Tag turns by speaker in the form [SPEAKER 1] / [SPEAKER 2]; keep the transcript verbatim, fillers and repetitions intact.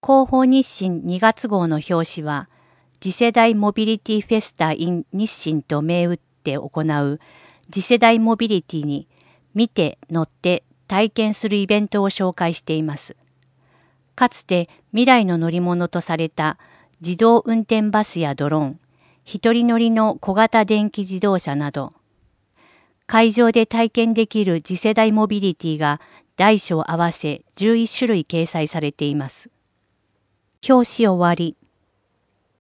[SPEAKER 1] 広報日清にがつ号の表紙は、次世代モビリティフェスタ in 日清と銘打って行う次世代モビリティに見て、乗って、体験するイベントを紹介しています。かつて未来の乗り物とされた自動運転バスやドローン、一人乗りの小型電気自動車など、会場で体験できる次世代モビリティが大小合わせじゅういち種類掲載されています。表紙終わり。